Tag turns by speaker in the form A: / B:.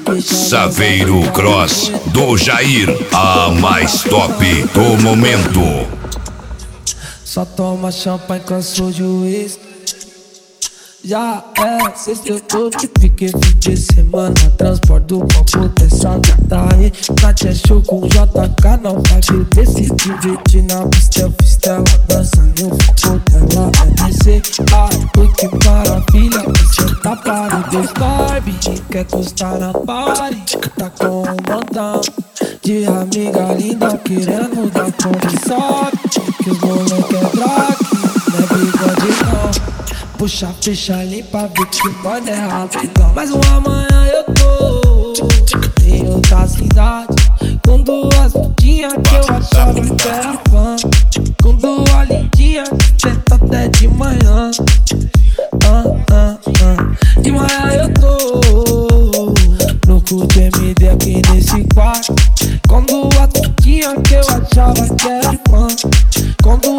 A: Saveiro Cross do Jair, a mais top do momento.
B: Só toma champanhe com sujo de uísque. Já é sexta, eu tô que fiquei fim de semana. Transporto do copo dessa gata aí. Tati é show com JK, não vai beber, se divertir na pista. Eu fiz tela, dança no foco dela. É descer, que maravilha. Você tá para o Discord, quer custar na party. Tá com um montão de amiga linda querendo dar condição. Que os moleque é drag, não é bigode não. Puxa, fecha, limpa, vê que mano é rapidão. Mas um amanhã eu tô em outra cidade, com duas lindinhas que eu achava que era fã. Com duas lindinhas que tenta até de manhã. De manhã eu tô no cu de MD aqui nesse quarto, com duas lindinhas que eu achava que era fã. Com duas